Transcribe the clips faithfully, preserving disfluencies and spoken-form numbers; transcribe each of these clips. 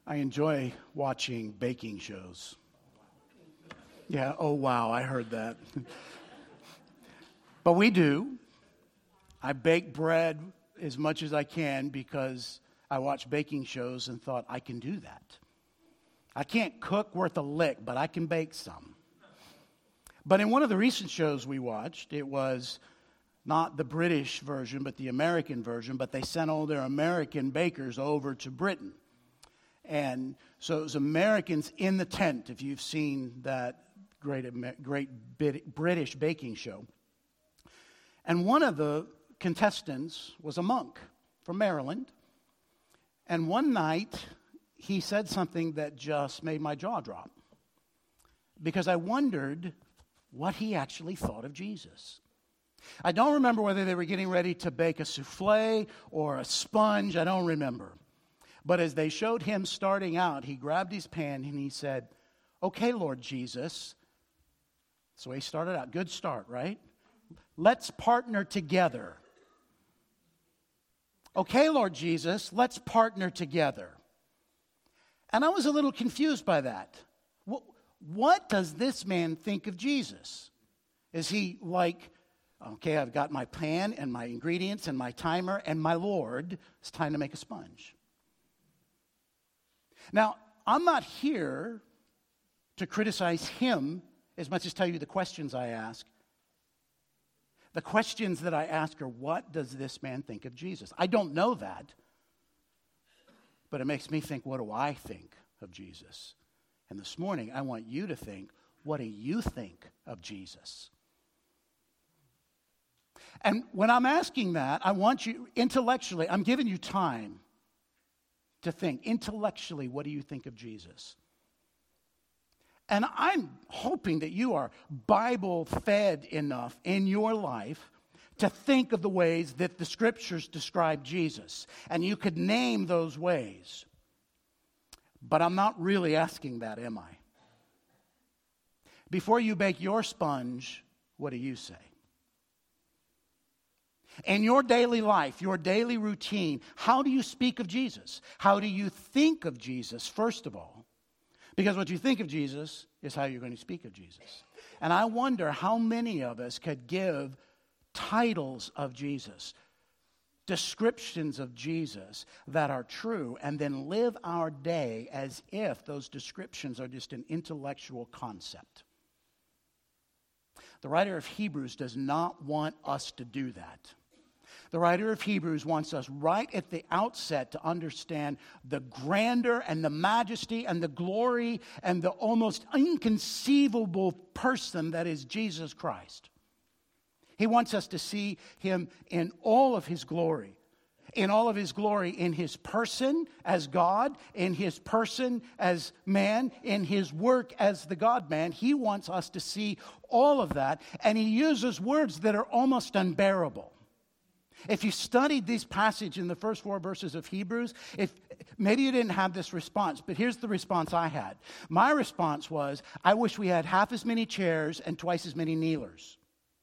I enjoy watching baking shows. Yeah, oh wow, I heard that. But we do. I bake bread as much as I can because I watch baking shows and thought I can do that. I can't cook worth a lick, but I can bake some. But in one of the recent shows we watched, it was not the British version, but the American version, but they sent all their American bakers over to Britain. And so it was Americans in the tent, if you've seen that great, great British baking show. And one of the contestants was a monk from Maryland. And one night, he said something that just made my jaw drop. Because I wondered what he actually thought of Jesus. I don't remember whether they were getting ready to bake a souffle or a sponge. I don't remember. But as they showed him starting out, he grabbed his pan and he said, "Okay, Lord Jesus." So he started out. Good start, right? "Let's partner together." "Okay, Lord Jesus, let's partner together." And I was a little confused by that. What, what does this man think of Jesus? Is he like, okay, I've got my pan and my ingredients and my timer and my Lord, it's time to make a sponge. Now, I'm not here to criticize him as much as tell you the questions I ask. The questions that I ask are, what does this man think of Jesus? I don't know that, but it makes me think, what do I think of Jesus? And this morning, I want you to think, what do you think of Jesus? And when I'm asking that, I want you, intellectually, I'm giving you time to think. Intellectually, what do you think of Jesus? And I'm hoping that you are Bible-fed enough in your life to think of the ways that the Scriptures describe Jesus. And you could name those ways. But I'm not really asking that, am I? Before you bake your sponge, what do you say? In your daily life, your daily routine, how do you speak of Jesus? How do you think of Jesus, first of all? Because what you think of Jesus is how you're going to speak of Jesus. And I wonder how many of us could give titles of Jesus, descriptions of Jesus that are true, and then live our day as if those descriptions are just an intellectual concept. The writer of Hebrews does not want us to do that. The writer of Hebrews wants us right at the outset to understand the grandeur and the majesty and the glory and the almost inconceivable person that is Jesus Christ. He wants us to see him in all of his glory. In all of his glory, in his person as God, in his person as man, in his work as the God-man. He wants us to see all of that, and he uses words that are almost unbearable. If you studied this passage in the first four verses of Hebrews, if maybe you didn't have this response, but here's the response I had. My response was, I wish we had half as many chairs and twice as many kneelers.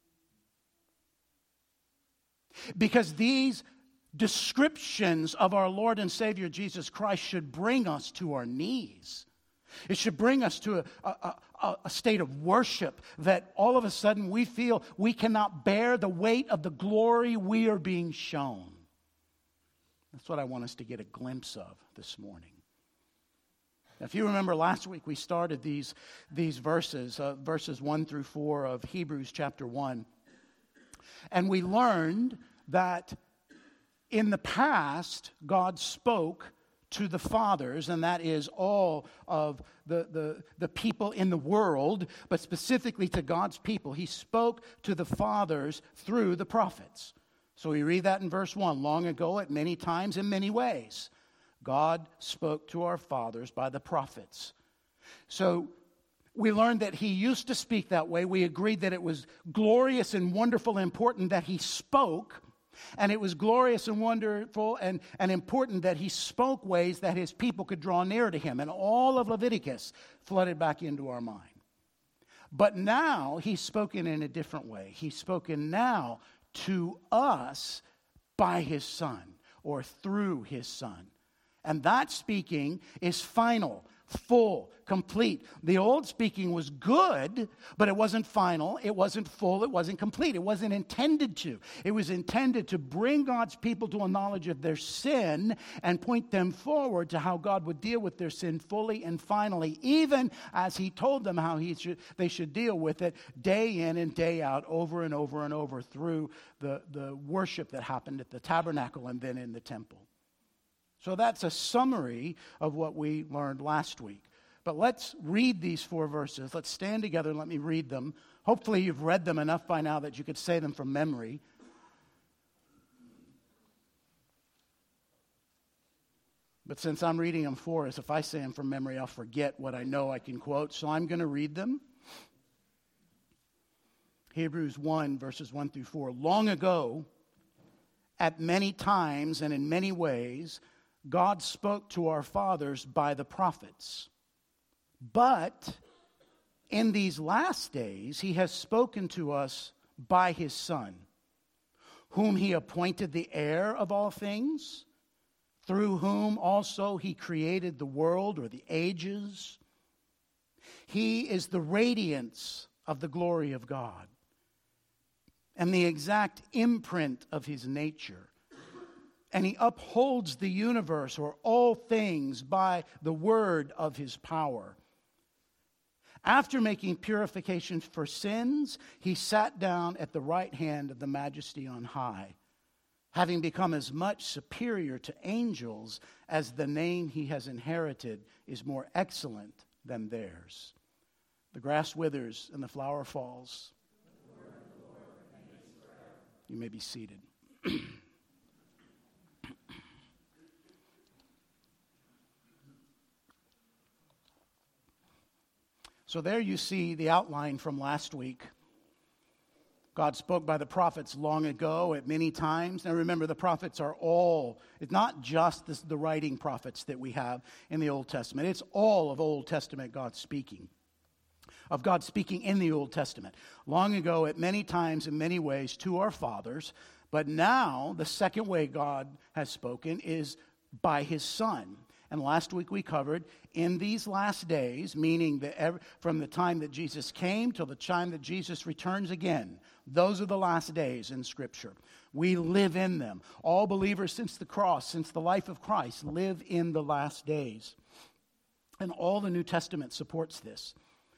Because these descriptions of our Lord and Savior Jesus Christ should bring us to our knees. It should bring us to a, a, a, a state of worship that all of a sudden we feel we cannot bear the weight of the glory we are being shown. That's what I want us to get a glimpse of this morning. Now, if you remember last week, we started these, these verses, uh, verses one through four of Hebrews chapter one. And we learned that in the past, God spoke to the fathers, and that is all of the, the, the people in the world, but specifically to God's people. He spoke to the fathers through the prophets. So we read that in verse one. Long ago, at many times, in many ways, God spoke to our fathers by the prophets. So we learned that he used to speak that way. We agreed that it was glorious and wonderful and important that he spoke. And it was glorious and wonderful and, and important that he spoke ways that his people could draw near to him. And all of Leviticus flooded back into our mind. But now he's spoken in a different way. He's spoken now to us by his Son or through his Son. And that speaking is final, full, complete. The old speaking was good, but it wasn't final, it wasn't full, it wasn't complete. It wasn't intended to. It was intended to bring God's people to a knowledge of their sin and point them forward to how God would deal with their sin fully and finally, even as he told them how he should, they should deal with it day in and day out, over and over and over through the, the worship that happened at the tabernacle and then in the temple. So that's a summary of what we learned last week. But let's read these four verses. Let's stand together and let me read them. Hopefully you've read them enough by now that you could say them from memory. But since I'm reading them for us, if I say them from memory, I'll forget what I know I can quote. So I'm going to read them. Hebrews one, verses one through four. Long ago, at many times and in many ways, God spoke to our fathers by the prophets. But in these last days, he has spoken to us by his Son, whom he appointed the heir of all things, through whom also he created the world or the ages. He is the radiance of the glory of God and the exact imprint of his nature. And he upholds the universe or all things by the word of his power. After making purification for sins, he sat down at the right hand of the Majesty on high, having become as much superior to angels as the name he has inherited is more excellent than theirs. The grass withers and the flower falls. You may be seated. So there you see the outline from last week. God spoke by the prophets long ago at many times. Now remember, the prophets are all, it's not just this, the writing prophets that we have in the Old Testament. It's all of Old Testament God speaking. Of God speaking in the Old Testament. Long ago at many times in many ways to our fathers. But now the second way God has spoken is by his Son. And last week we covered in these last days, meaning that from the time that Jesus came till the time that Jesus returns again. Those are the last days in Scripture. We live in them. All believers since the cross, since the life of Christ, live in the last days. And all the New Testament supports this.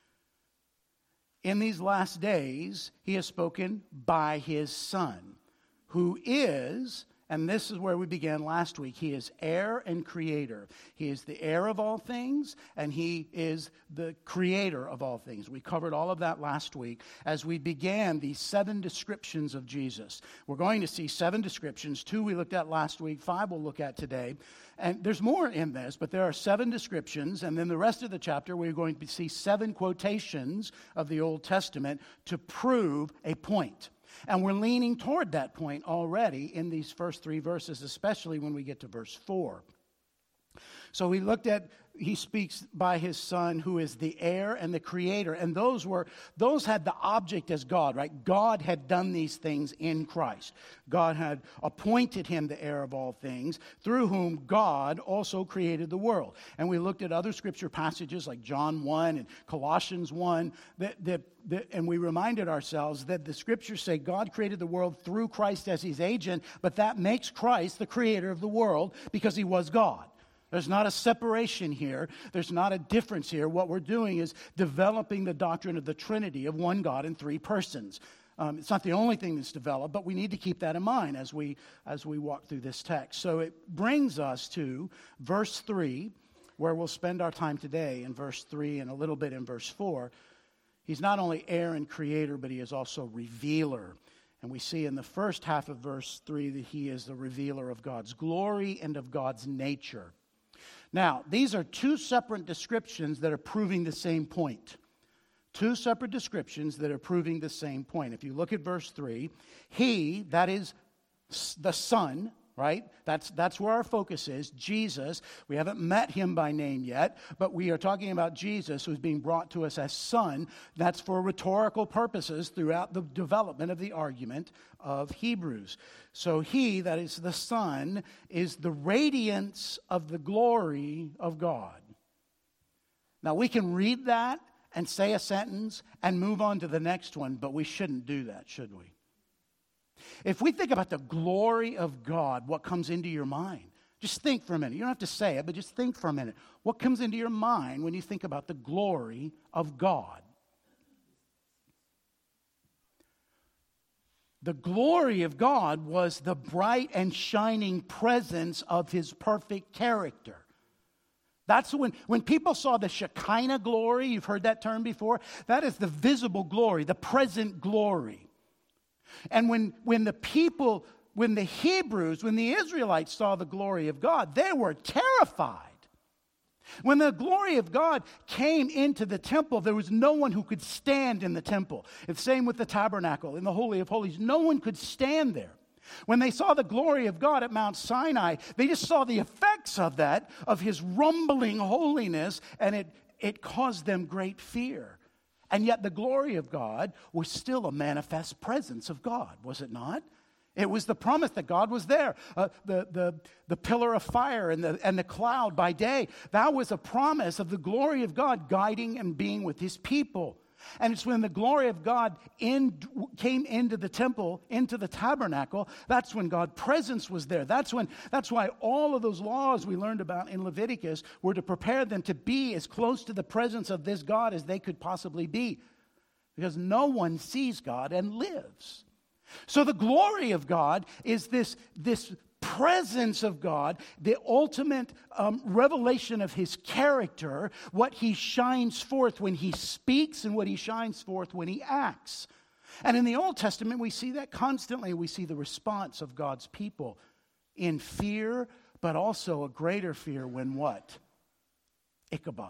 In these last days, he has spoken by his Son, who is, and this is where we began last week, he is heir and creator. He is the heir of all things, and he is the creator of all things. We covered all of that last week as we began these seven descriptions of Jesus. We're going to see seven descriptions. Two we looked at last week, five we'll look at today. And there's more in this, but there are seven descriptions, and then the rest of the chapter we're going to see seven quotations of the Old Testament to prove a point. And we're leaning toward that point already in these first three verses, especially when we get to verse four. So we looked at, he speaks by his Son, who is the heir and the creator. And those were, those had the object as God, right? God had done these things in Christ. God had appointed him the heir of all things, through whom God also created the world. And we looked at other scripture passages like John one and Colossians one, that, that, that, and we reminded ourselves that the scriptures say God created the world through Christ as his agent, but that makes Christ the creator of the world because he was God. There's not a separation here. There's not a difference here. What we're doing is developing the doctrine of the Trinity of one God in three persons. Um, it's not the only thing that's developed, but we need to keep that in mind as we as we walk through this text. So it brings us to verse three, where we'll spend our time today in verse three and a little bit in verse four. He's not only heir and creator, but he is also revealer. And we see in the first half of verse three that he is the revealer of God's glory and of God's nature. Now, these are two separate descriptions that are proving the same point. Two separate descriptions that are proving the same point. If you look at verse three, he, that is the Son, right? That's, that's where our focus is, Jesus. We haven't met him by name yet, but we are talking about Jesus who's being brought to us as Son. That's for rhetorical purposes throughout the development of the argument of Hebrews. So he, that is the Son, is the radiance of the glory of God. Now we can read that and say a sentence and move on to the next one, but we shouldn't do that, should we? If we think about the glory of God, what comes into your mind? Just think for a minute. You don't have to say it, but just think for a minute. What comes into your mind when you think about the glory of God? The glory of God was the bright and shining presence of his perfect character. That's when, when people saw the Shekinah glory, you've heard that term before, that is the visible glory, the present glory. And when, when the people, when the Hebrews, when the Israelites saw the glory of God, they were terrified. When the glory of God came into the temple, there was no one who could stand in the temple. It's the same with the tabernacle in the Holy of Holies. No one could stand there. When they saw the glory of God at Mount Sinai, they just saw the effects of that, of his rumbling holiness, and it, it caused them great fear. And yet the glory of God was still a manifest presence of God, was it not? It was the promise that God was there. Uh, the, the, the pillar of fire and the, and the cloud by day, that was a promise of the glory of God guiding and being with his people. And it's when the glory of God in, came into the temple, into the tabernacle, that's when God's presence was there. That's when. That's why all of those laws we learned about in Leviticus were to prepare them to be as close to the presence of this God as they could possibly be. Because no one sees God and lives. So the glory of God is this, this presence of God, the ultimate um, revelation of his character, what he shines forth when he speaks and what he shines forth when he acts. And in the Old Testament, we see that constantly. We see the response of God's people in fear, but also a greater fear when what? Ichabod,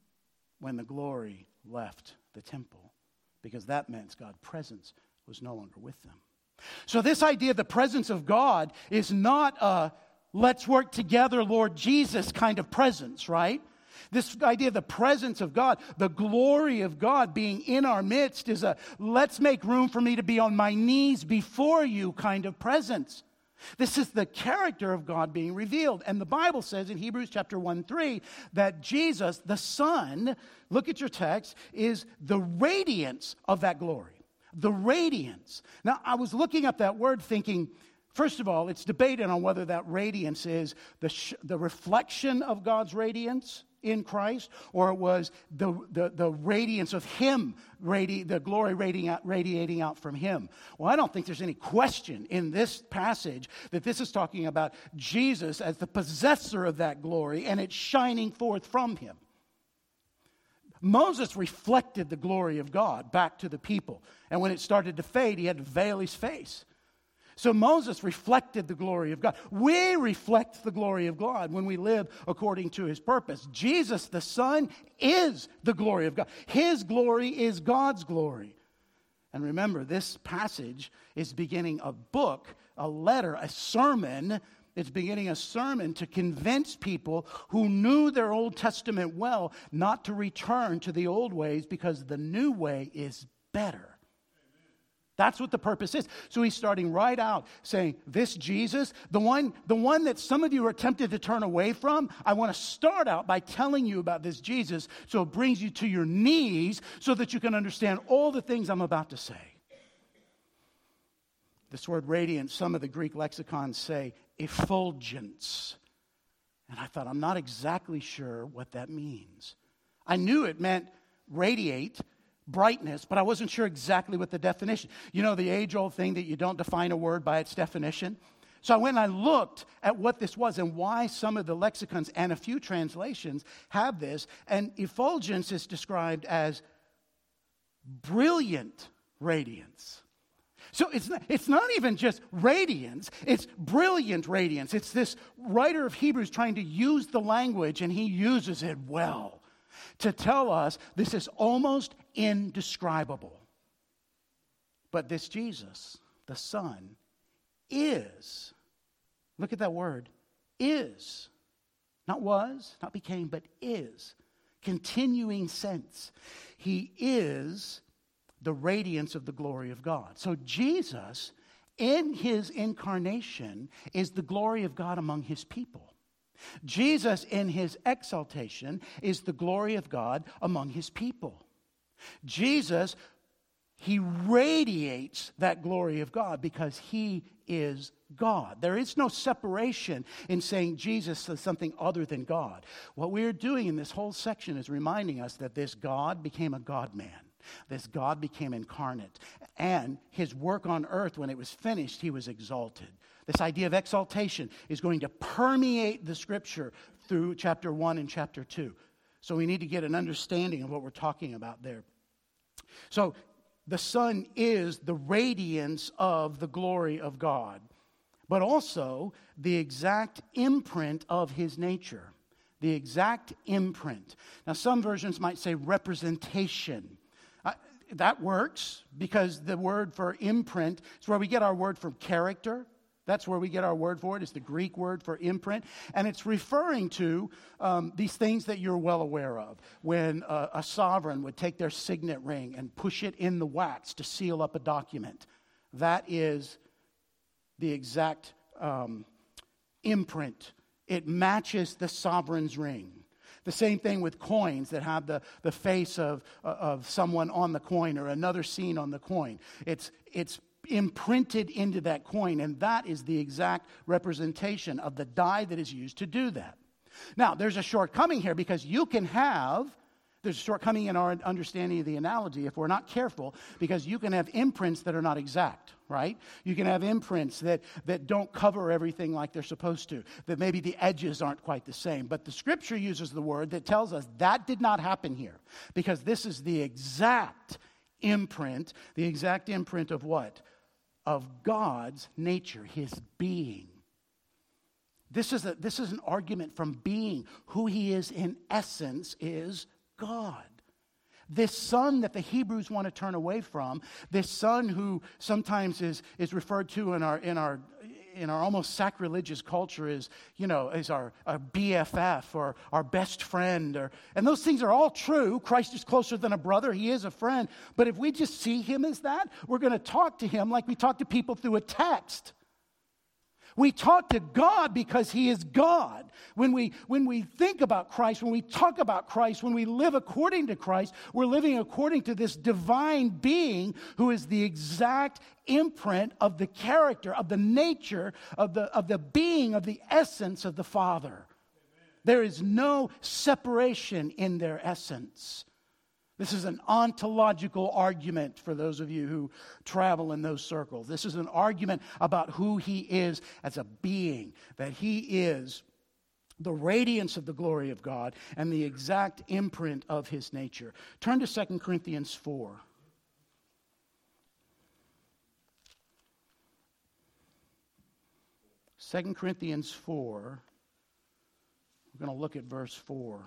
when the glory left the temple, because that meant God's presence was no longer with them. So this idea of the presence of God is not a let's work together, Lord Jesus kind of presence, right? This idea of the presence of God, the glory of God being in our midst is a let's make room for me to be on my knees before you kind of presence. This is the character of God being revealed. And the Bible says in Hebrews chapter one, three, that Jesus, the Son, look at your text, is the radiance of that glory. The radiance. Now, I was looking up that word thinking, first of all, it's debated on whether that radiance is the, sh- the reflection of God's radiance in Christ, or it was the, the, the radiance of him, radi- the glory radiating out, radiating out from him. Well, I don't think there's any question in this passage that this is talking about Jesus as the possessor of that glory, and it's shining forth from him. Moses reflected the glory of God back to the people. And when it started to fade, he had to veil his face. So Moses reflected the glory of God. We reflect the glory of God when we live according to his purpose. Jesus, the Son, is the glory of God. His glory is God's glory. And remember, this passage is beginning a book, a letter, a sermon. It's beginning a sermon to convince people who knew their Old Testament well not to return to the old ways because the new way is better. That's what the purpose is. So he's starting right out saying, this Jesus, the one, the one that some of you are tempted to turn away from, I want to start out by telling you about this Jesus so it brings you to your knees so that you can understand all the things I'm about to say. This word radiance, some of the Greek lexicons say effulgence. And I thought, I'm not exactly sure what that means. I knew it meant radiate, brightness, but I wasn't sure exactly what the definition. You know, the age-old thing that you don't define a word by its definition? So I went and I looked at what this was and why some of the lexicons and a few translations have this. And effulgence is described as brilliant radiance. So it's not, it's not even just radiance, it's brilliant radiance. It's this writer of Hebrews trying to use the language, and he uses it well, to tell us this is almost indescribable. But this Jesus, the Son, is Look at that word. Is. Not was, not became, but is. Continuing sense. He is the radiance of the glory of God. So Jesus, in his incarnation, is the glory of God among his people. Jesus, in his exaltation, is the glory of God among his people. Jesus, he radiates that glory of God because he is God. There is no separation in saying Jesus is something other than God. What we're doing in this whole section is reminding us that this God became a God-man. This God became incarnate. And his work on earth, when it was finished, he was exalted. This idea of exaltation is going to permeate the Scripture through chapter one and chapter two. So we need to get an understanding of what we're talking about there. So the Son is the radiance of the glory of God, but also the exact imprint of his nature. The exact imprint. Now, some versions might say representation. Uh, that works because the word for imprint is where we get our word from character. That's where we get our word for it. It's the Greek word for imprint. And it's referring to um, these things that you're well aware of. When uh, a sovereign would take their signet ring and push it in the wax to seal up a document. That is the exact um, imprint. It matches the sovereign's ring. The same thing with coins that have the, the face of, uh, of someone on the coin or another scene on the coin. It's, it's imprinted into that coin, and that is the exact representation of the dye that is used to do that. Now, there's a shortcoming here because you can have, there's a shortcoming in our understanding of the analogy if we're not careful, because you can have imprints that are not exact, right? You can have imprints that, that don't cover everything like they're supposed to, that maybe the edges aren't quite the same. But the Scripture uses the word that tells us that did not happen here, because this is the exact imprint, the exact imprint of what? Of God's nature, his being. This is, a, this is an argument from being. Who he is in essence is God. This Son that the Hebrews want to turn away from, this Son who sometimes is, is referred to in our in our in our almost sacrilegious culture is, you know, is our, our B F F or our best friend, or and those things are all true. Christ is closer than a brother. He is a friend. But if we just see him as that, we're going to talk to him like we talk to people through a text. We talk to God because he is God. When we, when we think about Christ, when we talk about Christ, when we live according to Christ, we're living according to this divine being who is the exact imprint of the character, of the nature, of the, of the being, of the essence of the Father. Amen. There is no separation in their essence. This is an ontological argument for those of you who travel in those circles. This is an argument about who he is as a being, that he is the radiance of the glory of God and the exact imprint of his nature. Turn to Second Corinthians four. Second Corinthians four. We're going to look at verse four.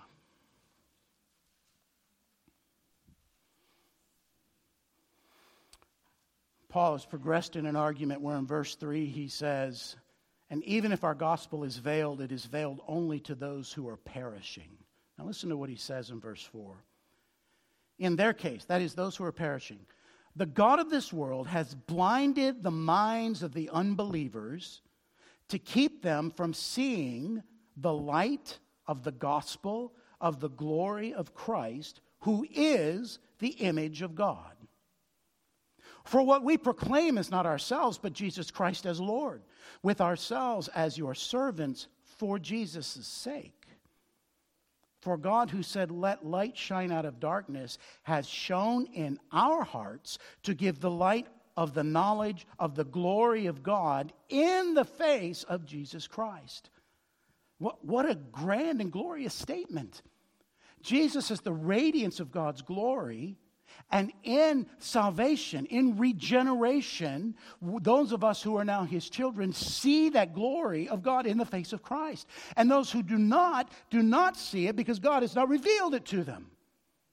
Paul has progressed in an argument where in verse three he says, and even if our gospel is veiled, it is veiled only to those who are perishing. Now listen to what he says in verse four. In their case, that is those who are perishing, the God of this world has blinded the minds of the unbelievers to keep them from seeing the light of the gospel of the glory of Christ, who is the image of God. For what we proclaim is not ourselves, but Jesus Christ as Lord, with ourselves as your servants for Jesus' sake. For God, who said, let light shine out of darkness, has shone in our hearts to give the light of the knowledge of the glory of God in the face of Jesus Christ. What, what a grand and glorious statement. Jesus is the radiance of God's glory. And in salvation, in regeneration, those of us who are now his children see that glory of God in the face of Christ. And those who do not, do not see it because God has not revealed it to them.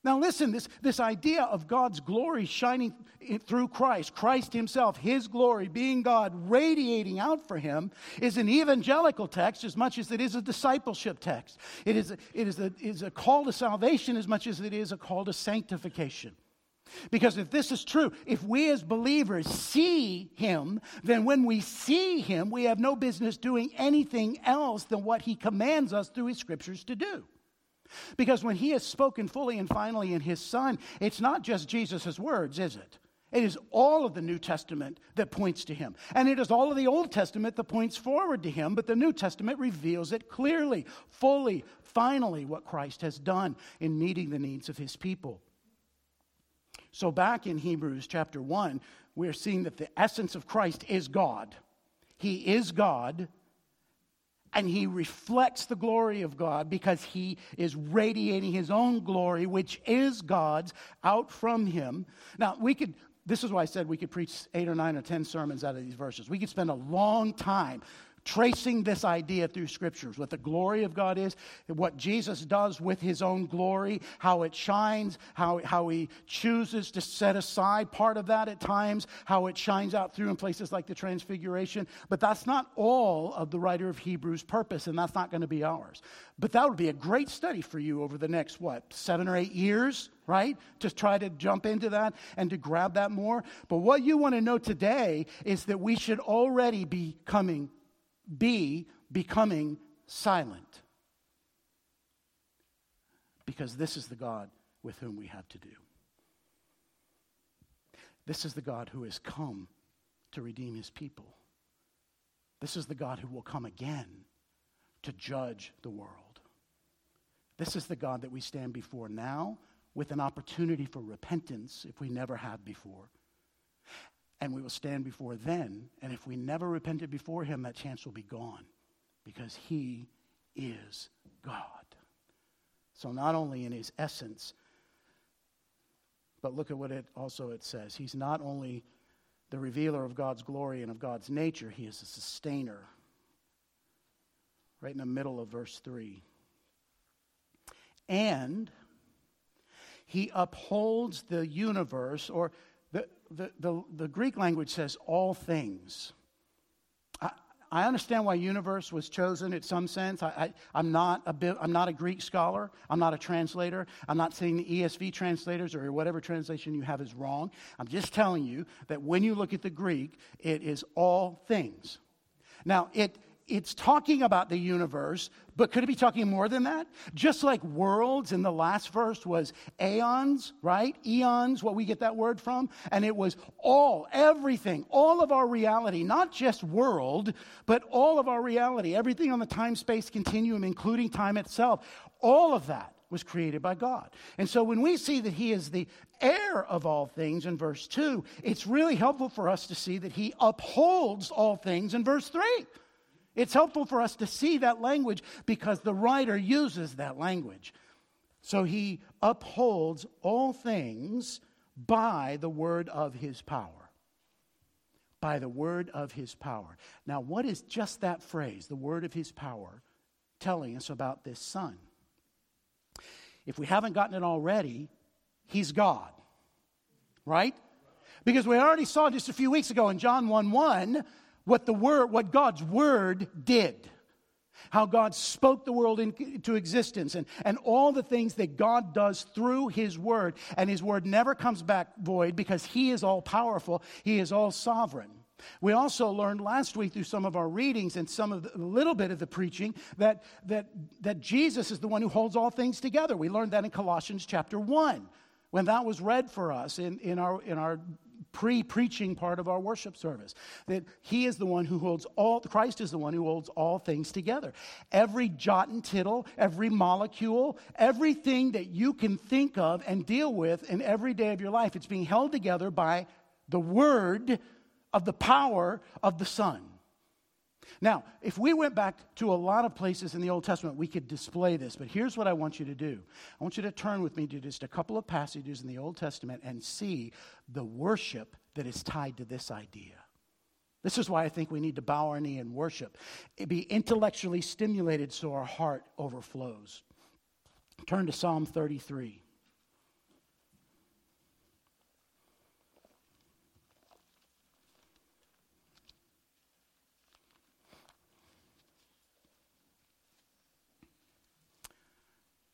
Now listen, this, this idea of God's glory shining through Christ, Christ himself, his glory being God, radiating out for him, is an evangelical text as much as it is a discipleship text. It is a, it is a, it is a call to salvation as much as it is a call to sanctification. Because if this is true, if we as believers see him, then when we see him, we have no business doing anything else than what he commands us through his scriptures to do. Because when he has spoken fully and finally in his Son, it's not just Jesus' words, is it? It is all of the New Testament that points to him. And it is all of the Old Testament that points forward to him, but the New Testament reveals it clearly, fully, finally, what Christ has done in meeting the needs of his people. So back in Hebrews chapter one, we're seeing that the essence of Christ is God. He is God. And he reflects the glory of God because he is radiating his own glory, which is God's, out from him. Now, we could, this is why I said we could preach eight or nine or ten sermons out of these verses. We could spend a long time tracing this idea through scriptures, what the glory of God is, what Jesus does with his own glory, how it shines, how, how he chooses to set aside part of that at times, how it shines out through in places like the Transfiguration. But that's not all of the writer of Hebrews' purpose, and that's not going to be ours. But that would be a great study for you over the next, what, seven or eight years, right? To try to jump into that and to grab that more. But what you want to know today is that we should already be coming be becoming silent. Because this is the God with whom we have to do. This is the God who has come to redeem his people. This is the God who will come again to judge the world. This is the God that we stand before now with an opportunity for repentance if we never have before. And we will stand before then, and if we never repented before him, that chance will be gone, because he is God. So not only in his essence, but look at what it also it says. He's not only the revealer of God's glory and of God's nature, he is a sustainer. Right in the middle of verse three. And he upholds the universe, or The, the, the, the Greek language says all things. I, I understand why universe was chosen in some sense. I, I, I'm not a bit, I'm not a Greek scholar. I'm not a translator. I'm not saying the E S V translators or whatever translation you have is wrong. I'm just telling you that when you look at the Greek, it is all things. Now, it it's talking about the universe, but could it be talking more than that? Just like worlds in the last verse was aeons, right? Eons, what we get that word from. And it was all, everything, all of our reality, not just world, but all of our reality, everything on the time-space continuum, including time itself. All of that was created by God. And so when we see that he is the heir of all things in verse two, it's really helpful for us to see that he upholds all things in verse three. It's helpful for us to see that language because the writer uses that language. So he upholds all things by the word of his power. By the word of his power. Now, what is just that phrase, the word of his power, telling us about this Son? If we haven't gotten it already, he's God. Right? Because we already saw just a few weeks ago in John one one, What the word, what God's word did. How God spoke the world into existence. And, and all the things that God does through his word. And his word never comes back void because he is all powerful. He is all sovereign. We also learned last week through some of our readings and some of the, a little bit of the preaching that, that, that Jesus is the one who holds all things together. We learned that in Colossians chapter one. When that was read for us in, in our in our pre-preaching part of our worship service, that he is the one who holds all, Christ is the one who holds all things together. Every jot and tittle, every molecule, everything that you can think of and deal with in every day of your life, it's being held together by the word of the power of the Son. Now, if we went back to a lot of places in the Old Testament, we could display this, but here's what I want you to do. I want you to turn with me to just a couple of passages in the Old Testament and see the worship that is tied to this idea. This is why I think we need to bow our knee and worship. It be intellectually stimulated so our heart overflows. Turn to Psalm thirty-three.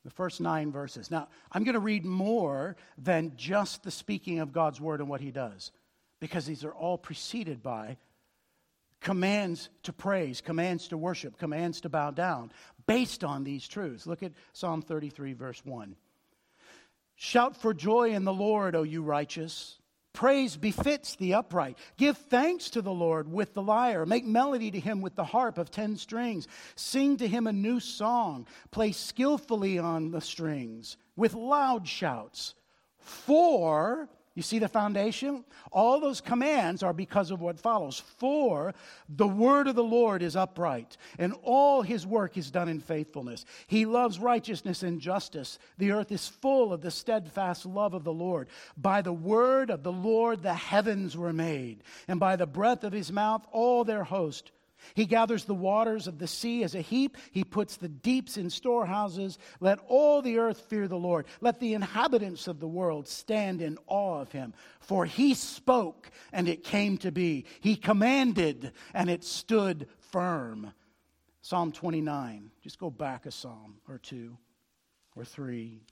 The first nine verses. Now, I'm going to read more than just the speaking of God's word and what he does, because these are all preceded by commands to praise, commands to worship, commands to bow down, based on these truths. Look at Psalm thirty-three, verse one. Shout for joy in the Lord, O you righteous. Praise befits the upright. Give thanks to the Lord with the lyre. Make melody to him with the harp of ten strings. Sing to him a new song. Play skillfully on the strings with loud shouts. For, you see the foundation? All those commands are because of what follows. For the word of the Lord is upright, and all his work is done in faithfulness. He loves righteousness and justice. The earth is full of the steadfast love of the Lord. By the word of the Lord the heavens were made, and by the breath of his mouth all their host. He gathers the waters of the sea as a heap. He puts the deeps in storehouses. Let all the earth fear the Lord. Let the inhabitants of the world stand in awe of him. For he spoke, and it came to be. He commanded, and it stood firm. Psalm twenty-nine. Just go back a psalm or two or three.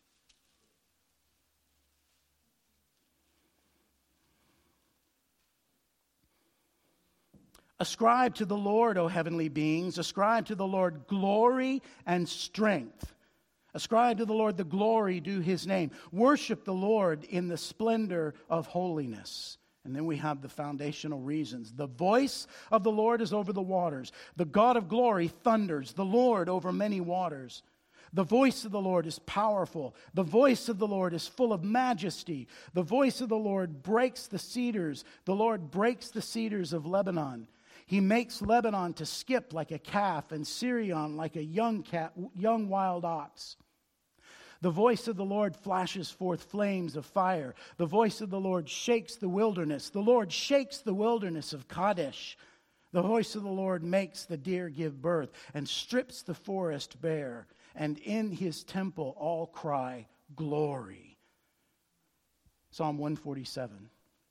Ascribe to the Lord, O heavenly beings. Ascribe to the Lord glory and strength. Ascribe to the Lord the glory due his name. Worship the Lord in the splendor of holiness. And then we have the foundational reasons. The voice of the Lord is over the waters. The God of glory thunders. The Lord over many waters. The voice of the Lord is powerful. The voice of the Lord is full of majesty. The voice of the Lord breaks the cedars. The Lord breaks the cedars of Lebanon. He makes Lebanon to skip like a calf, and Sirion like a young cat, young wild ox. The voice of the Lord flashes forth flames of fire. The voice of the Lord shakes the wilderness. The Lord shakes the wilderness of Kadesh. The voice of the Lord makes the deer give birth and strips the forest bare. And in his temple all cry, glory. Psalm one forty-seven.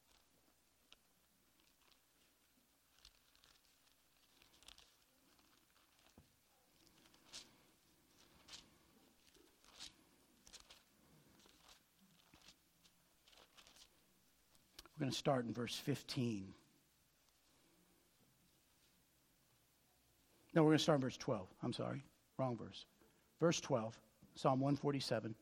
We're going to start in verse fifteen. No, we're going to start in verse twelve. I'm sorry. Wrong verse. Verse twelve, Psalm one forty-seven.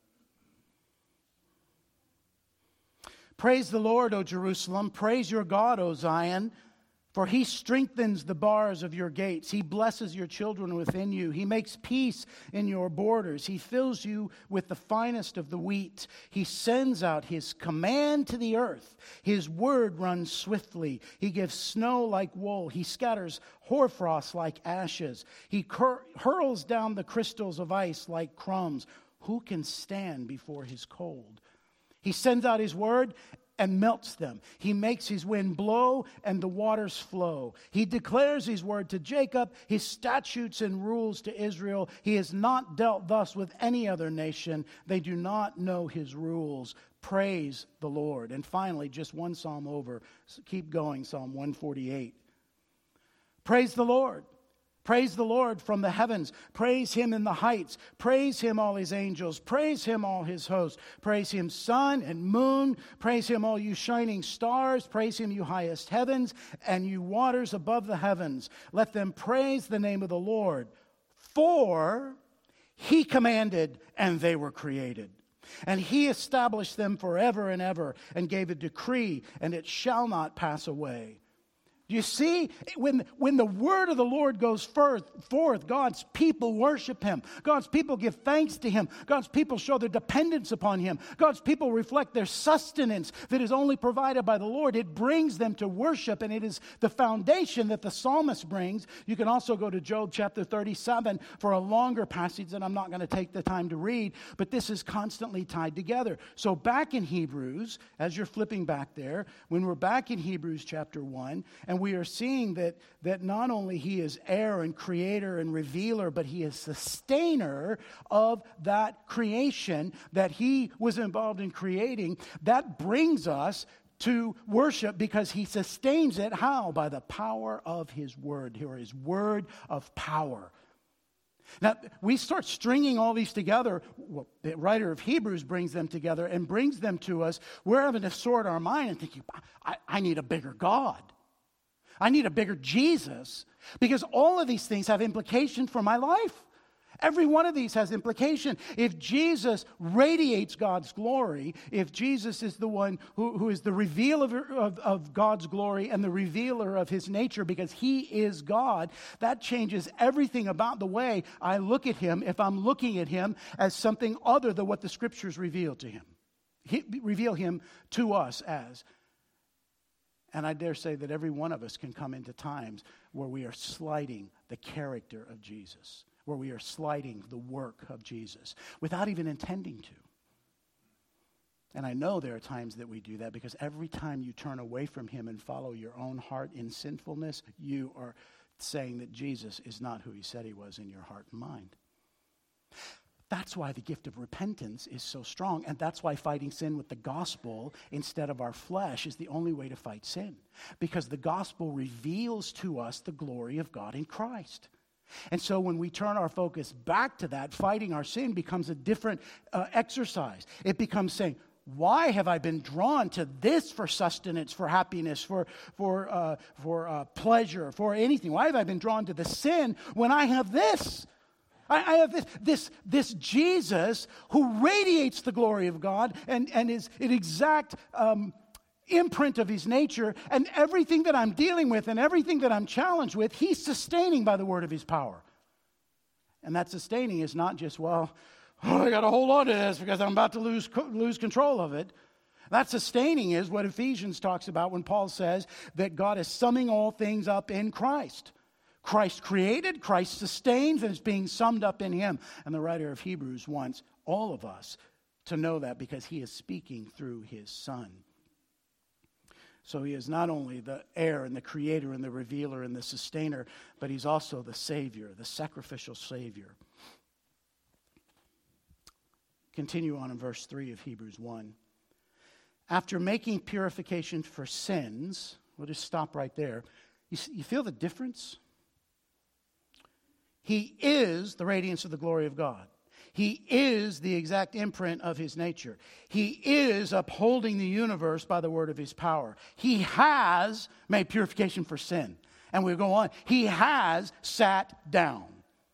Praise the Lord, O Jerusalem. Praise your God, O Zion. For he strengthens the bars of your gates. He blesses your children within you. He makes peace in your borders. He fills you with the finest of the wheat. He sends out his command to the earth. His word runs swiftly. He gives snow like wool. He scatters hoarfrost like ashes. He cur- hurls down the crystals of ice like crumbs. Who can stand before his cold? He sends out his word and melts them. He makes his wind blow and the waters flow. He declares his word to Jacob, his statutes and rules to Israel. He has not dealt thus with any other nation. They do not know his rules. Praise the Lord. And finally, just one psalm over. So keep going, Psalm one forty-eight. Praise the Lord. Praise the Lord from the heavens. Praise him in the heights. Praise him, all his angels. Praise him, all his hosts. Praise him, sun and moon. Praise him, all you shining stars. Praise him, you highest heavens, and you waters above the heavens. Let them praise the name of the Lord. For he commanded, and they were created. And he established them forever and ever, and gave a decree, and it shall not pass away. You see, when, when the word of the Lord goes forth, forth, God's people worship him. God's people give thanks to him. God's people show their dependence upon him. God's people reflect their sustenance that is only provided by the Lord. It brings them to worship, and it is the foundation that the psalmist brings. You can also go to Job chapter thirty-seven for a longer passage that I'm not going to take the time to read, but this is constantly tied together. So back in Hebrews, as you're flipping back there, when we're back in Hebrews chapter one, and we are seeing that, that not only he is heir and creator and revealer, but he is sustainer of that creation that he was involved in creating. That brings us to worship because he sustains it. How? By the power of his word, or his word of power. Now, we start stringing all these together. Well, the writer of Hebrews brings them together and brings them to us. We're having to sort our mind and thinking, I, I need a bigger God. I need a bigger Jesus. Because all of these things have implications for my life. Every one of these has implication. If Jesus radiates God's glory, if Jesus is the one who, who is the revealer of, of God's glory and the revealer of his nature because he is God, that changes everything about the way I look at him if I'm looking at him as something other than what the scriptures reveal to him. He, reveal him to us as. And I dare say that every one of us can come into times where we are slighting the character of Jesus, where we are slighting the work of Jesus without even intending to. And I know there are times that we do that because every time you turn away from him and follow your own heart in sinfulness, you are saying that Jesus is not who he said he was in your heart and mind. That's why the gift of repentance is so strong, and that's why fighting sin with the gospel instead of our flesh is the only way to fight sin, because the gospel reveals to us the glory of God in Christ. And so when we turn our focus back to that, fighting our sin becomes a different uh, exercise. It becomes saying, why have I been drawn to this for sustenance, for happiness, for for uh, for uh, pleasure, for anything? Why have I been drawn to the sin when I have this? I have this, this, this Jesus who radiates the glory of God and, and is an exact um, imprint of his nature, and everything that I'm dealing with and everything that I'm challenged with, he's sustaining by the word of his power. And that sustaining is not just, well, oh, I got to hold on to this because I'm about to lose, lose control of it. That sustaining is what Ephesians talks about when Paul says that God is summing all things up in Christ. Christ created, Christ sustains, and it's being summed up in him. And the writer of Hebrews wants all of us to know that because he is speaking through his Son. So he is not only the heir and the creator and the revealer and the sustainer, but he's also the Savior, the sacrificial Savior. Continue on in verse three of Hebrews one. After making purification for sins, we'll just stop right there. You, you feel the difference? He is the radiance of the glory of God. He is the exact imprint of his nature. He is upholding the universe by the word of his power. He has made purification for sin. And we'll go on. He has sat down.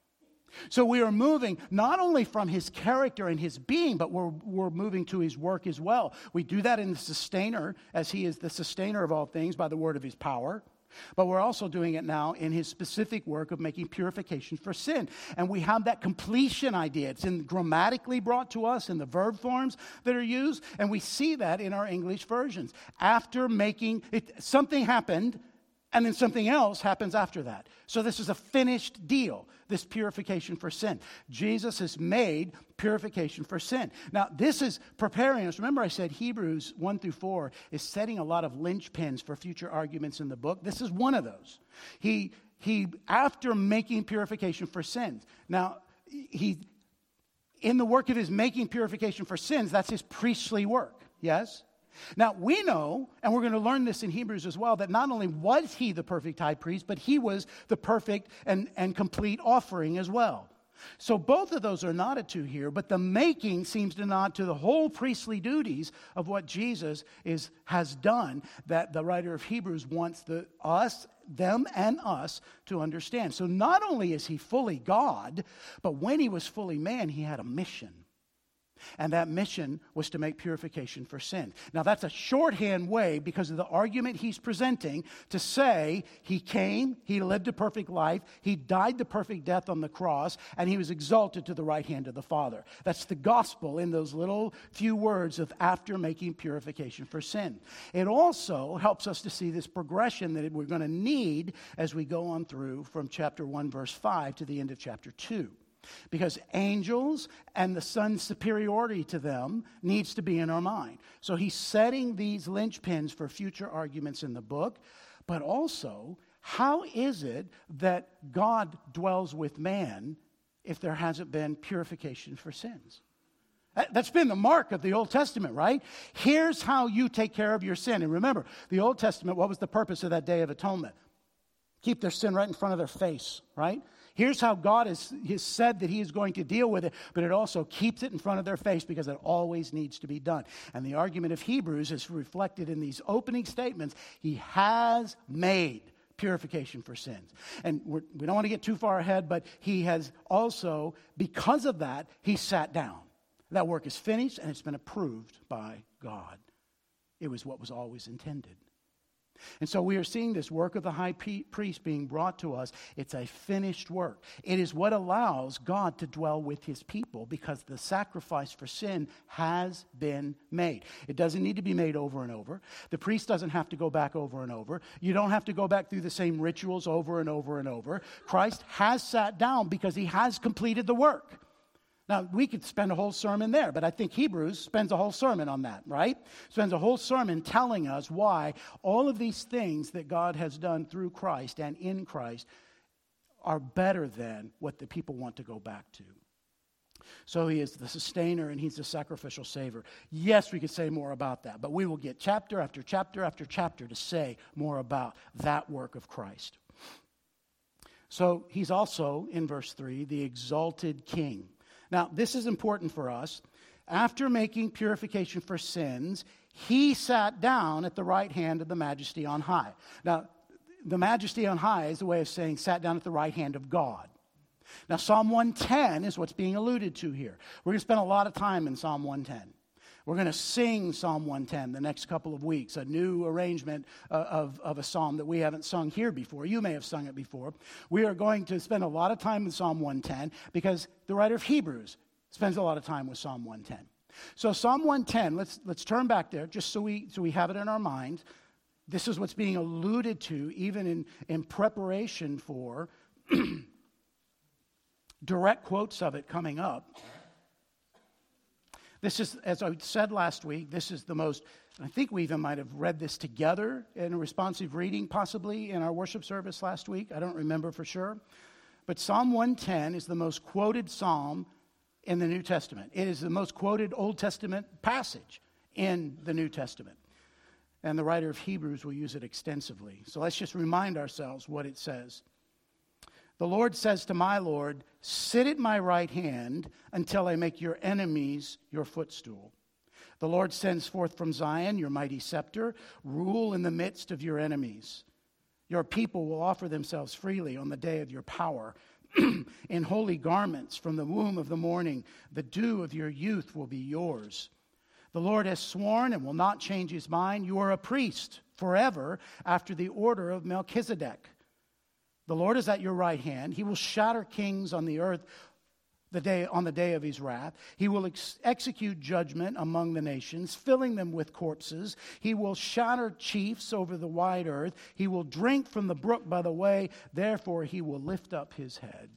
So we are moving not only from his character and his being, but we're, we're moving to his work as well. We do that in the sustainer, as he is the sustainer of all things by the word of his power. But we're also doing it now in his specific work of making purification for sin. And we have that completion idea. It's in grammatically brought to us in the verb forms that are used. And we see that in our English versions. After making, it, something happened, and then something else happens after that. So this is a finished deal, this purification for sin. Jesus has made purification for sin. Now, this is preparing us. Remember I said Hebrews one through four is setting a lot of linchpins for future arguments in the book. This is one of those. He, he after making purification for sins. Now, he, in the work of his making purification for sins, that's his priestly work, yes? Now, we know, and we're going to learn this in Hebrews as well, that not only was he the perfect high priest, but he was the perfect and, and complete offering as well. So both of those are nodded to here, but the making seems to nod to the whole priestly duties of what Jesus is has done that the writer of Hebrews wants the us, them and us to understand. So not only is he fully God, but when he was fully man, he had a mission. And that mission was to make purification for sin. Now that's a shorthand way because of the argument he's presenting to say he came, he lived a perfect life, he died the perfect death on the cross, and he was exalted to the right hand of the Father. That's the gospel in those little few words of after making purification for sin. It also helps us to see this progression that we're going to need as we go on through from chapter one verse five to the end of chapter two. Because angels and the Son's superiority to them needs to be in our mind. So he's setting these linchpins for future arguments in the book. But also, how is it that God dwells with man if there hasn't been purification for sins? That's been the mark of the Old Testament, right? Here's how you take care of your sin. And remember, the Old Testament, what was the purpose of that Day of Atonement? Keep their sin right in front of their face, right? Here's how God has, has said that he is going to deal with it, but it also keeps it in front of their face because it always needs to be done. And the argument of Hebrews is reflected in these opening statements. He has made purification for sins. And we're, we don't want to get too far ahead, but he has also, because of that, he sat down. That work is finished and it's been approved by God. It was what was always intended. And so we are seeing this work of the high priest being brought to us. It's a finished work. It is what allows God to dwell with his people because the sacrifice for sin has been made. It doesn't need to be made over and over. The priest doesn't have to go back over and over. You don't have to go back through the same rituals over and over and over. Christ has sat down because he has completed the work. Now, we could spend a whole sermon there, but I think Hebrews spends a whole sermon on that, right? Spends a whole sermon telling us why all of these things that God has done through Christ and in Christ are better than what the people want to go back to. So he is the sustainer and he's the sacrificial savior. Yes, we could say more about that, but we will get chapter after chapter after chapter to say more about that work of Christ. So he's also, in verse three, the exalted king. Now, this is important for us. After making purification for sins, he sat down at the right hand of the majesty on high. Now, the majesty on high is a way of saying sat down at the right hand of God. Now, Psalm one ten is what's being alluded to here. We're going to spend a lot of time in Psalm one ten. We're going to sing Psalm one ten the next couple of weeks, a new arrangement uh, of, of a psalm that we haven't sung here before. You may have sung it before. We are going to spend a lot of time in Psalm one ten because the writer of Hebrews spends a lot of time with Psalm one ten. So Psalm one ten, let's, let's turn back there just so we, so we have it in our mind. This is what's being alluded to even in, in preparation for direct quotes of it coming up. This is, as I said last week, this is the most, I think we even might have read this together in a responsive reading, possibly in our worship service last week. I don't remember for sure. But Psalm one ten is the most quoted psalm in the New Testament. It is the most quoted Old Testament passage in the New Testament. And the writer of Hebrews will use it extensively. So let's just remind ourselves what it says. The Lord says to my Lord, sit at my right hand until I make your enemies your footstool. The Lord sends forth from Zion your mighty scepter. Rule in the midst of your enemies. Your people will offer themselves freely on the day of your power. In holy garments from the womb of the morning, the dew of your youth will be yours. The Lord has sworn and will not change his mind. You are a priest forever after the order of Melchizedek. The Lord is at your right hand. He will shatter kings on the earth the day, on the day of his wrath. He will ex- execute judgment among the nations, filling them with corpses. He will shatter chiefs over the wide earth. He will drink from the brook by the way. Therefore, he will lift up his head.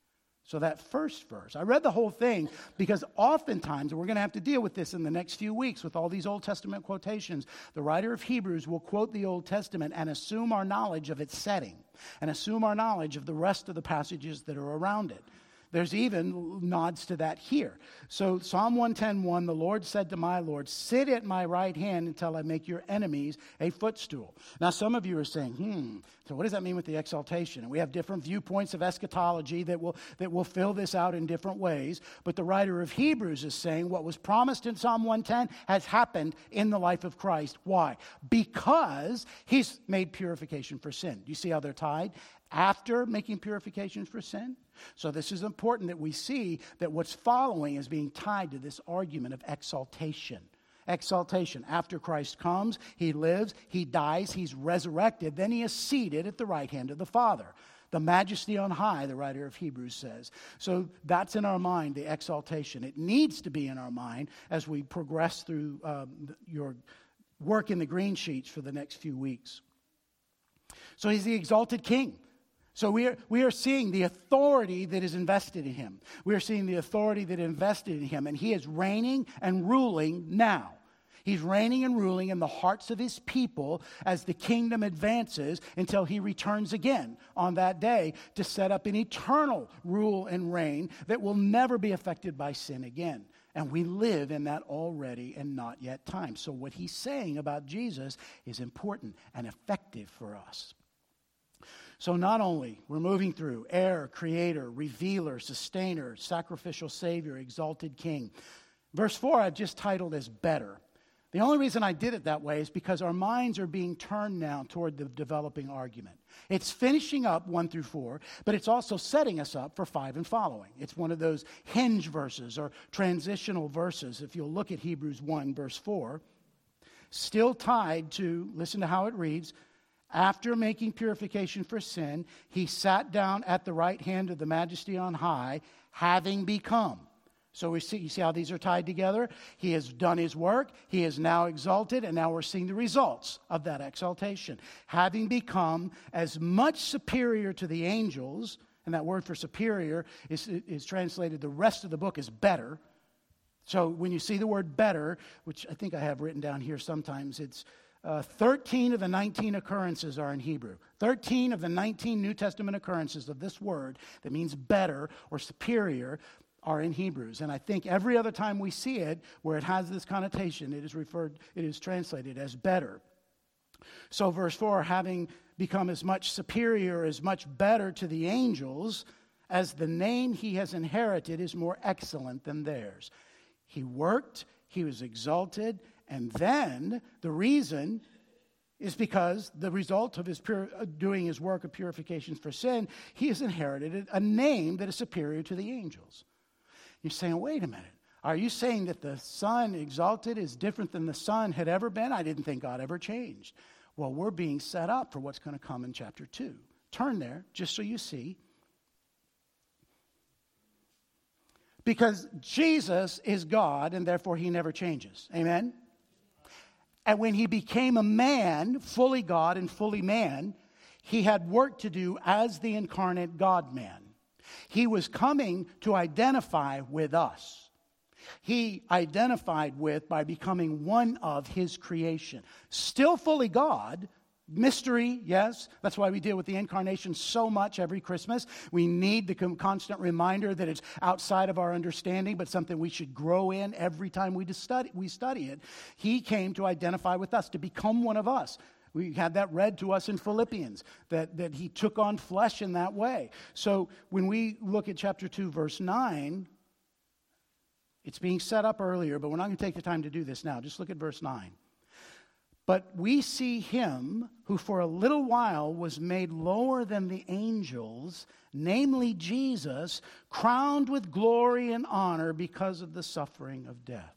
So that first verse, I read the whole thing because oftentimes, and we're going to have to deal with this in the next few weeks with all these Old Testament quotations, the writer of Hebrews will quote the Old Testament and assume our knowledge of its setting and assume our knowledge of the rest of the passages that are around it. There's even nods to that here. So Psalm one ten one, the Lord said to my Lord, sit at my right hand until I make your enemies a footstool. Now some of you are saying, hmm, so what does that mean with the exaltation? And we have different viewpoints of eschatology that will, that will fill this out in different ways. But the writer of Hebrews is saying what was promised in Psalm one ten has happened in the life of Christ. Why? Because he's made purification for sin. Do you see how they're tied? After making purification for sin. So this is important that we see that what's following is being tied to this argument of exaltation. Exaltation. After Christ comes, he lives, he dies, he's resurrected, then he is seated at the right hand of the Father. The majesty on high, the writer of Hebrews says. So that's in our mind, the exaltation. It needs to be in our mind as we progress through um, your work in the green sheets for the next few weeks. So he's the exalted king. So we are, we are seeing the authority that is invested in him. We are seeing the authority that is invested in him. And he is reigning and ruling now. He's reigning and ruling in the hearts of his people as the kingdom advances until he returns again on that day to set up an eternal rule and reign that will never be affected by sin again. And we live in that already and not yet time. So what he's saying about Jesus is important and effective for us. So not only we're moving through heir, creator, revealer, sustainer, sacrificial savior, exalted king. Verse four I've just titled as better. The only reason I did it that way is because our minds are being turned now toward the developing argument. It's finishing up one through four, but it's also setting us up for five and following. It's one of those hinge verses or transitional verses. If you'll look at Hebrews one, verse four, still tied to, listen to how it reads, after making purification for sin, he sat down at the right hand of the Majesty on high, having become. So we see, you see how these are tied together? He has done his work, he is now exalted, and now we're seeing the results of that exaltation. Having become as much superior to the angels, and that word for superior is, is translated, the rest of the book is better. So when you see the word better, which I think I have written down here sometimes, it's Uh, thirteen of the nineteen occurrences are in Hebrew. thirteen of the nineteen New Testament occurrences of this word that means better or superior are in Hebrews. And I think every other time we see it where it has this connotation, it is referred, it is translated as better. So verse four, having become as much superior, as much better to the angels, as the name he has inherited is more excellent than theirs. He worked, he was exalted, and then the reason is because the result of his pure, doing his work of purification for sin, he has inherited a name that is superior to the angels. You're saying, wait a minute. Are you saying that the Son exalted is different than the Son had ever been? I didn't think God ever changed. Well, we're being set up for what's going to come in chapter two. Turn there, just so you see. Because Jesus is God, and therefore he never changes. Amen? And when he became a man, fully God and fully man, he had work to do as the incarnate God-man. He was coming to identify with us. He identified with by becoming one of his creation. Still fully God. Mystery, yes. That's why we deal with the incarnation so much every Christmas. We need the constant reminder that it's outside of our understanding, but something we should grow in every time we study, we study it. He came to identify with us, to become one of us. We had that read to us in Philippians, that, that he took on flesh in that way. So when we look at chapter two, verse nine, it's being set up earlier, but we're not going to take the time to do this now. Just look at verse nine. But we see him who for a little while was made lower than the angels, namely Jesus, crowned with glory and honor because of the suffering of death.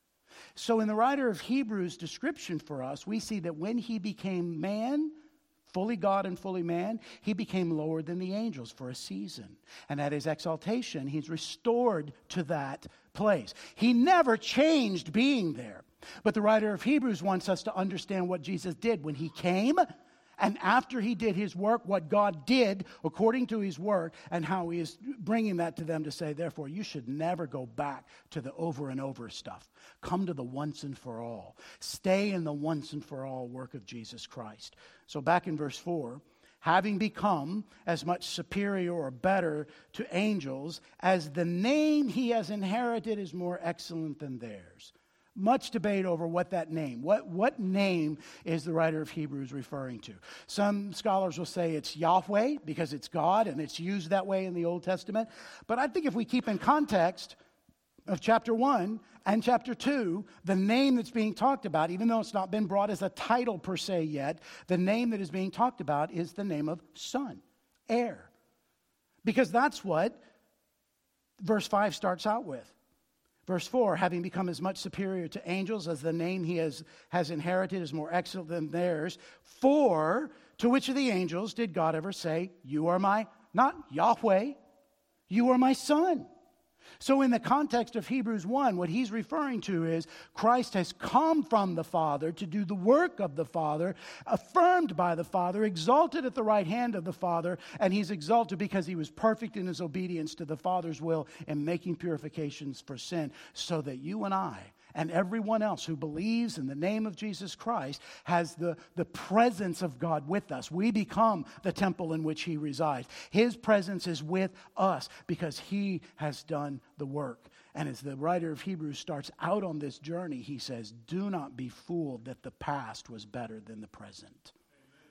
So in the writer of Hebrews' description for us, we see that when he became man, fully God and fully man, he became lower than the angels for a season. And at his exaltation, he's restored to that place. He never changed being there. But the writer of Hebrews wants us to understand what Jesus did when he came, and after he did his work, what God did according to his work, and how he is bringing that to them to say, therefore, you should never go back to the over and over stuff. Come to the once and for all. Stay in the once and for all work of Jesus Christ. So back in verse four, having become as much superior or better to angels, as the name he has inherited is more excellent than theirs. Much debate over what that name, what, what name is the writer of Hebrews referring to? Some scholars will say it's Yahweh because it's God and it's used that way in the Old Testament. But I think if we keep in context of chapter one and chapter two, the name that's being talked about, even though it's not been brought as a title per se yet, the name that is being talked about is the name of Son, heir. Because that's what verse five starts out with. Verse four, having become as much superior to angels as the name he has, has inherited is more excellent than theirs. For to which of the angels did God ever say, you are my, not Yahweh, you are my Son? So in the context of Hebrews one, what he's referring to is Christ has come from the Father to do the work of the Father, affirmed by the Father, exalted at the right hand of the Father, and he's exalted because he was perfect in his obedience to the Father's will in making purifications for sin, so that you and I and everyone else who believes in the name of Jesus Christ has the, the presence of God with us. We become the temple in which he resides. His presence is with us because he has done the work. And as the writer of Hebrews starts out on this journey, he says, do not be fooled that the past was better than the present.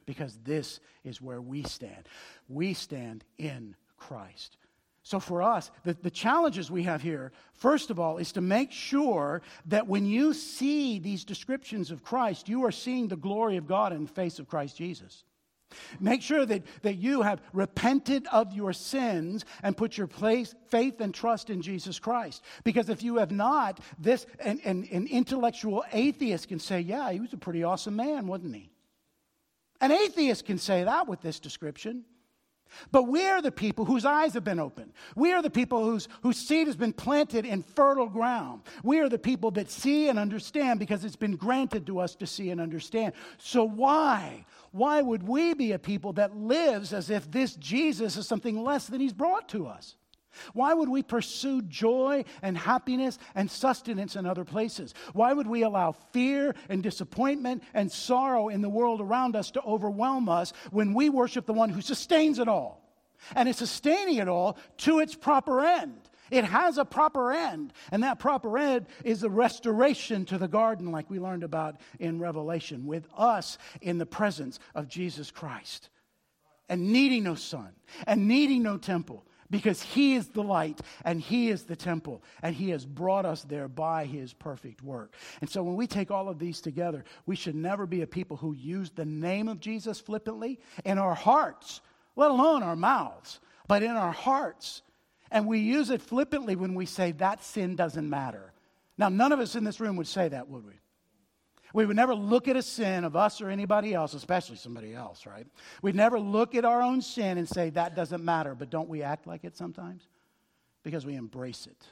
because this is where we stand. We stand in Christ. So for us, the, the challenges we have here, first of all, is to make sure that when you see these descriptions of Christ, you are seeing the glory of God in the face of Christ Jesus. Make sure that, that you have repented of your sins and put your place, faith and trust in Jesus Christ. Because if you have not, this an, an, an intellectual atheist can say, yeah, he was a pretty awesome man, wasn't he? An atheist can say that with this description. But we are the people whose eyes have been opened. We are the people whose, whose seed has been planted in fertile ground. We are the people that see and understand because it's been granted to us to see and understand. So why? Why would we be a people that lives as if this Jesus is something less than he's brought to us? Why would we pursue joy and happiness and sustenance in other places? Why would we allow fear and disappointment and sorrow in the world around us to overwhelm us when we worship the one who sustains it all? And is sustaining it all to its proper end. It has a proper end, and that proper end is the restoration to the garden like we learned about in Revelation, with us in the presence of Jesus Christ and needing no sun and needing no temple. Because he is the light, and he is the temple, and he has brought us there by his perfect work. And so when we take all of these together, we should never be a people who use the name of Jesus flippantly in our hearts, let alone our mouths, but in our hearts. And we use it flippantly when we say that sin doesn't matter. Now, none of us in this room would say that, would we? We would never look at a sin of us or anybody else, especially somebody else, right? We'd never look at our own sin and say, that doesn't matter. But don't we act like it sometimes? Because we embrace it.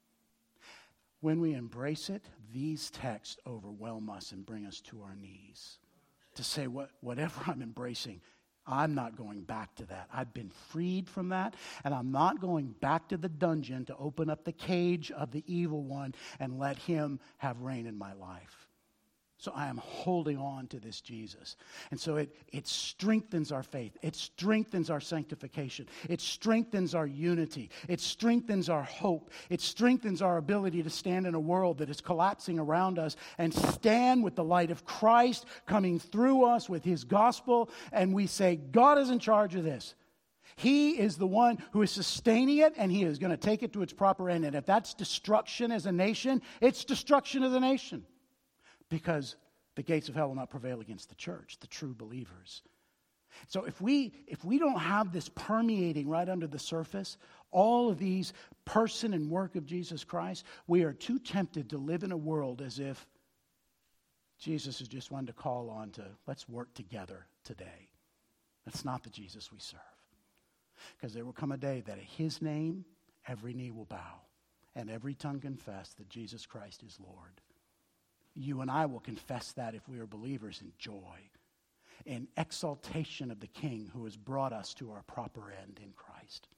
When we embrace it, these texts overwhelm us and bring us to our knees. To say, what, whatever I'm embracing, I'm not going back to that. I've been freed from that, and I'm not going back to the dungeon to open up the cage of the evil one and let him have reign in my life. So I am holding on to this Jesus. And so it, it strengthens our faith. It strengthens our sanctification. It strengthens our unity. It strengthens our hope. It strengthens our ability to stand in a world that is collapsing around us and stand with the light of Christ coming through us with his gospel. And we say, God is in charge of this. He is the one who is sustaining it, and he is going to take it to its proper end. And if that's destruction as a nation, it's destruction as a nation. Because the gates of hell will not prevail against the church, the true believers. So if we if we don't have this permeating right under the surface, all of these person and work of Jesus Christ, we are too tempted to live in a world as if Jesus is just one to call on to, let's work together today. That's not the Jesus we serve. Because there will come a day that at his name, every knee will bow, and every tongue confess that Jesus Christ is Lord. You and I will confess that if we are believers in joy, in exaltation of the King who has brought us to our proper end in Christ.